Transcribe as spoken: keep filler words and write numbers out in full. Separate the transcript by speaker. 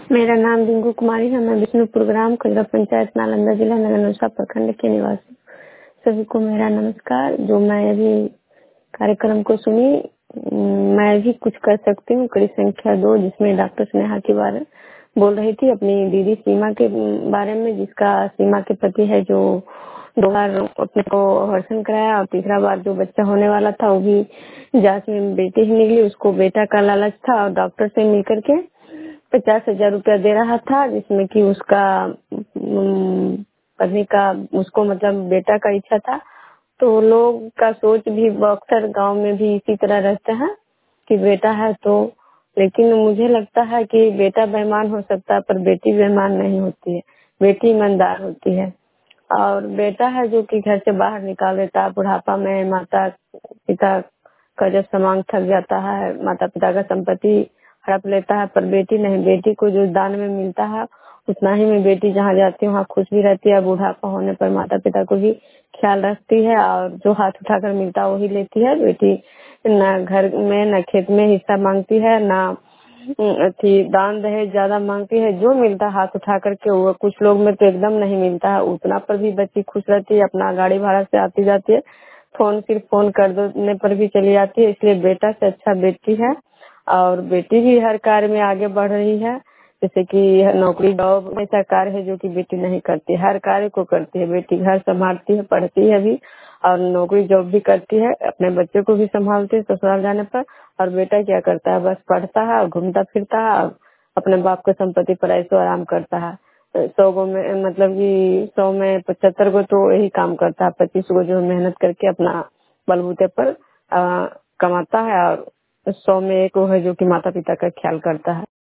Speaker 1: मेरा नाम रिंकू कुमारी है। मैं विष्णुपुर ग्राम खजरा पंचायत नालंदा जिला नगरनौसा प्रखंड की निवासी। सभी को मेरा नमस्कार। जो मैं अभी कार्यक्रम को सुनी, मैं भी कुछ कर सकती हूँ। कड़ी संख्या दो, जिसमें डॉक्टर स्नेहा के बारे बोल रही थी अपनी दीदी सीमा के बारे में, जिसका सीमा के पति है जो दो बार अपने को हर्षण कराया और तीसरा बार जो बच्चा होने वाला था वो भी जांच में बेटी ही निकली। उसको बेटा का लालच था और डॉक्टर से मिलकर के पचास हजार रूपया दे रहा था, जिसमें कि उसका पत्नी का उसको मतलब बेटा का इच्छा था। तो लोग का सोच भी अक्सर गांव में भी इसी तरह रहता है कि बेटा है तो, लेकिन मुझे लगता है कि बेटा बेईमान हो सकता है पर बेटी बेईमान नहीं होती है, बेटी ईमानदार होती है। और बेटा है जो कि घर से बाहर निकाल देता है। बुढ़ापा में माता पिता का जब समांग थक जाता है, माता पिता का संपत्ति हड़प लेता है, पर बेटी नहीं। बेटी को जो दान में मिलता है उतना ही में बेटी जहाँ जाती है वहाँ खुश भी रहती है। बुढ़ापा होने पर माता पिता को भी ख्याल रखती है और जो हाथ उठाकर मिलता है वही लेती है। बेटी न घर में न खेत में हिस्सा मांगती है, न थी दान दहेज ज्यादा मांगती है। जो मिलता है हाथ उठा करके, वो कुछ लोग में तो एकदम नहीं मिलता है, उतना पर भी बच्ची खुश रहती है। अपना गाड़ी भाड़ा से आती जाती है, फोन सिर्फ फोन कर देने पर भी चली जाती है। इसलिए बेटा से अच्छा बेटी है। और बेटी भी हर कार्य में आगे बढ़ रही है, जैसे कि नौकरी जॉब ऐसा कार्य है जो कि बेटी नहीं करती। हर कार्य को करती है बेटी। घर संभालती है, पढ़ती है भी और नौकरी जॉब भी करती है। अपने बच्चे को भी संभालती है ससुराल जाने पर। और बेटा क्या करता है, बस पढ़ता है, घूमता फिरता है और अपने बाप के संपत्ति पर ऐसो आराम करता है। सौ गो में मतलब कि सौ में पचहत्तर गो तो यही काम करता है, पच्चीस गो जो मेहनत करके अपना बलबूते पर आ, कमाता है और सौ में एक वो है जो कि माता पिता का ख्याल करता है।